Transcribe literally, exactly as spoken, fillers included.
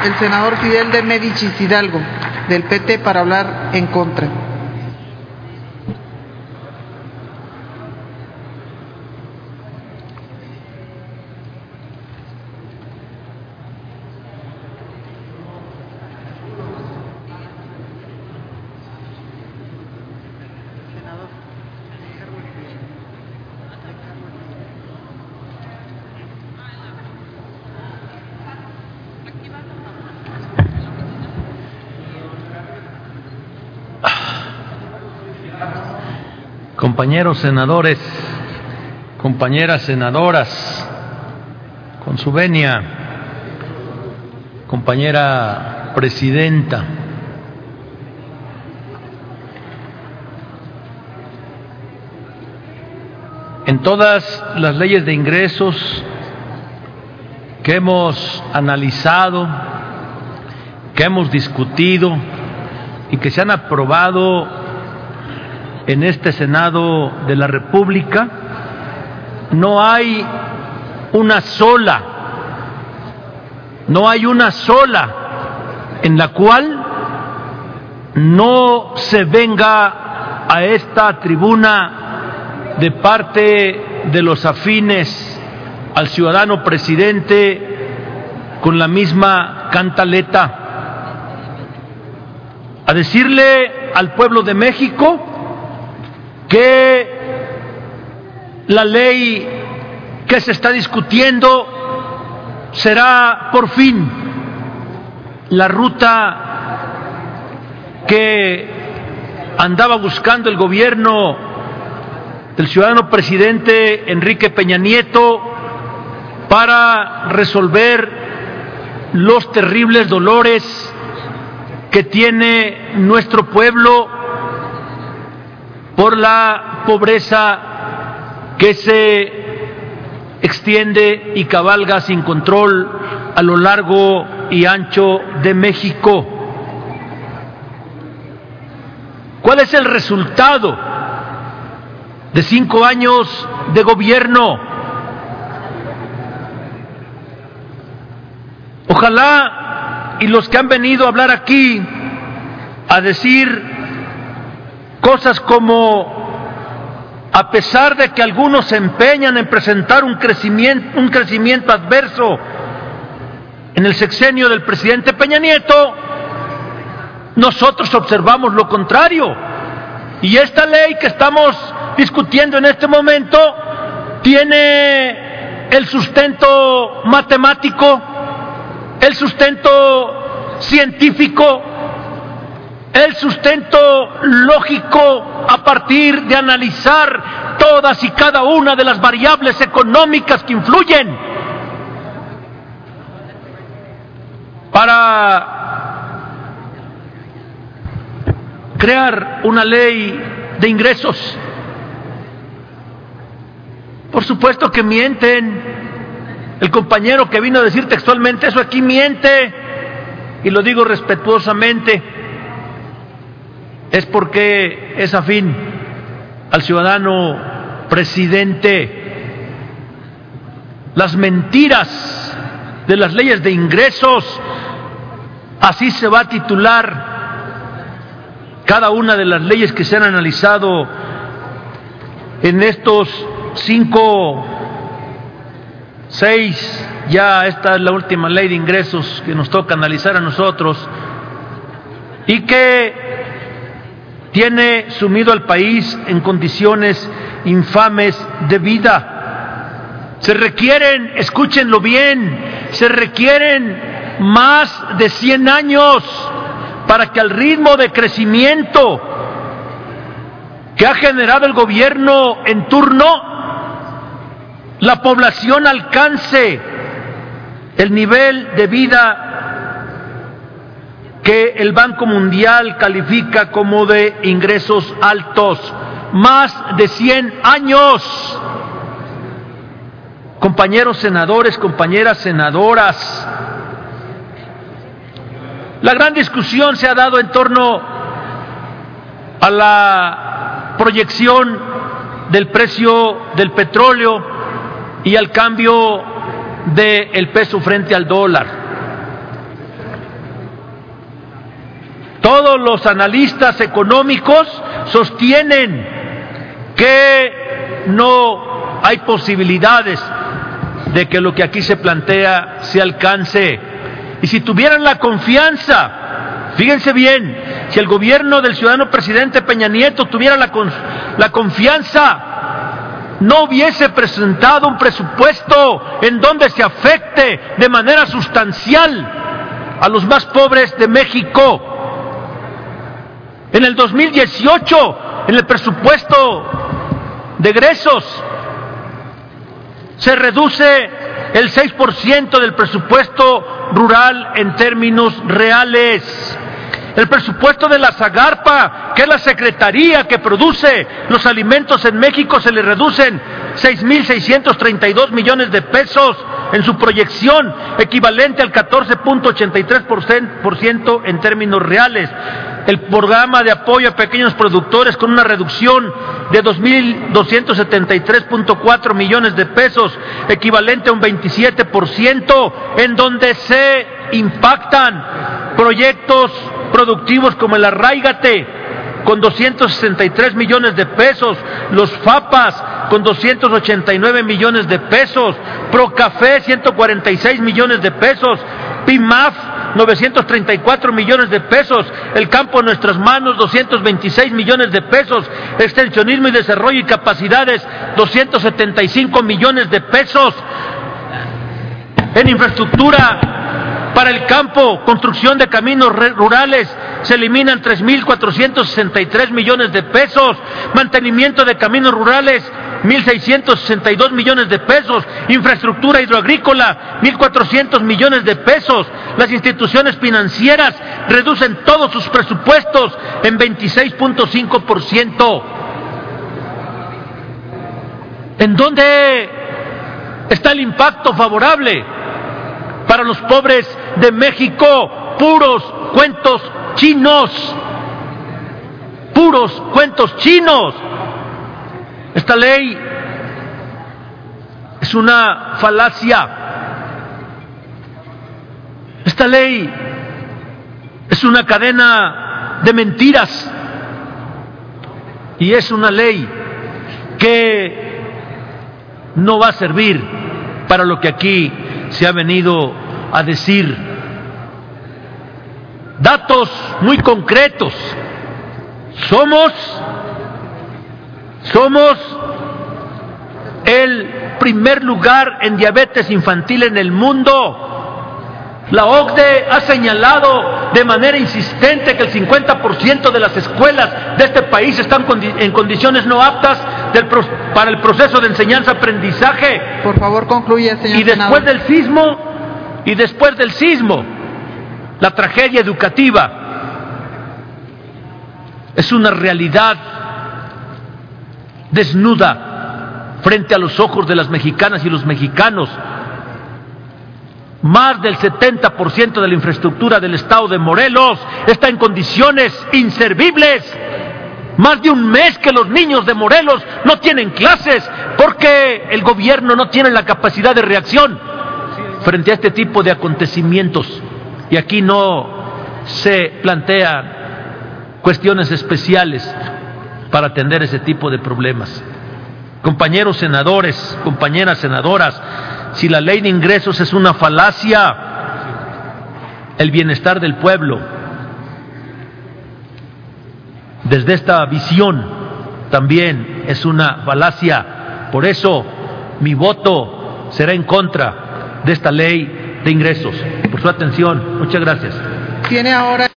el senador Fidel de Médicis Hidalgo, del P T, para hablar en contra. Compañeros senadores, compañeras senadoras, con su venia, compañera presidenta, en todas las leyes de ingresos que hemos analizado, que hemos discutido y que se han aprobado en este Senado de la República, no hay una sola, no hay una sola en la cual no se venga a esta tribuna de parte de los afines al ciudadano presidente con la misma cantaleta, a decirle al pueblo de México que la ley que se está discutiendo será por fin la ruta que andaba buscando el gobierno del ciudadano presidente Enrique Peña Nieto para resolver los terribles dolores que tiene nuestro pueblo por la pobreza que se extiende y cabalga sin control a lo largo y ancho de México. ¿Cuál es el resultado de cinco años de gobierno? Ojalá y los que han venido a hablar aquí a decir cosas como, a pesar de que algunos se empeñan en presentar un crecimiento, un crecimiento adverso en el sexenio del presidente Peña Nieto, nosotros observamos lo contrario. Y esta ley que estamos discutiendo en este momento tiene el sustento matemático, el sustento científico, el sustento lógico a partir de analizar todas y cada una de las variables económicas que influyen para crear una ley de ingresos. Por supuesto que mienten. El compañero que vino a decir textualmente eso aquí miente, y lo digo respetuosamente. Es porque es afín al ciudadano presidente. Las mentiras de las leyes de ingresos, así se va a titular cada una de las leyes que se han analizado en estos cinco, seis, ya esta es la última ley de ingresos que nos toca analizar a nosotros, y que tiene sumido al país en condiciones infames de vida. Se requieren, escúchenlo bien, se requieren más de cien años para que al ritmo de crecimiento que ha generado el gobierno en turno, la población alcance el nivel de vida que el Banco Mundial califica como de ingresos altos. Más de cien años. Compañeros senadores, compañeras senadoras, la gran discusión se ha dado en torno a la proyección del precio del petróleo y al cambio del peso frente al dólar. Todos los analistas económicos sostienen que no hay posibilidades de que lo que aquí se plantea se alcance. Y si tuvieran la confianza, fíjense bien, si el gobierno del ciudadano presidente Peña Nieto tuviera la, la confianza, no hubiese presentado un presupuesto en donde se afecte de manera sustancial a los más pobres de México. En el dos mil dieciocho, en el presupuesto de egresos, se reduce el seis por ciento del presupuesto rural en términos reales. El presupuesto de la Zagarpa, que es la secretaría que produce los alimentos en México, se le reducen seis mil seiscientos treinta y dos millones de pesos en su proyección, equivalente al catorce punto ochenta y tres por ciento en términos reales. El programa de apoyo a pequeños productores con una reducción de dos mil doscientos setenta y tres punto cuatro millones de pesos, equivalente a un veintisiete por ciento, en donde se impactan proyectos productivos como el Arráigate, con doscientos sesenta y tres millones de pesos, los FAPAS con doscientos ochenta y nueve millones de pesos, Procafé ciento cuarenta y seis millones de pesos, PIMAF novecientos treinta y cuatro millones de pesos, el campo en nuestras manos doscientos veintiséis millones de pesos, extensionismo y desarrollo y capacidades doscientos setenta y cinco millones de pesos, en infraestructura para el campo, construcción de caminos rurales, se eliminan tres mil cuatrocientos sesenta y tres millones de pesos, mantenimiento de caminos rurales, mil seiscientos sesenta y dos millones de pesos, infraestructura hidroagrícola, mil cuatrocientos millones de pesos. Las instituciones financieras reducen todos sus presupuestos en veintiséis punto cinco por ciento. ¿En dónde está el impacto favorable para los pobres de México? Puros cuentos chinos, puros cuentos chinos. Esta ley es una falacia. Esta ley es una cadena de mentiras y es una ley que no va a servir para lo que aquí se ha venido a decir. Datos muy concretos. Somos, somos el primer lugar en diabetes infantil en el mundo. La O C D E ha señalado de manera insistente que el cincuenta por ciento de las escuelas de este país están en condiciones no aptas del, para el proceso de enseñanza-aprendizaje. Por favor, concluya, señor Y después senador. del sismo, y después del sismo, la tragedia educativa es una realidad desnuda frente a los ojos de las mexicanas y los mexicanos. Más del setenta por ciento de la infraestructura del estado de Morelos está en condiciones inservibles. Más de un mes que los niños de Morelos no tienen clases porque el gobierno no tiene la capacidad de reacción frente a este tipo de acontecimientos. Y aquí no se plantean cuestiones especiales para atender ese tipo de problemas. Compañeros senadores, compañeras senadoras, si la ley de ingresos es una falacia, el bienestar del pueblo, desde esta visión, también es una falacia. Por eso mi voto será en contra de esta ley de ingresos. Por su atención, muchas gracias. Tiene ahora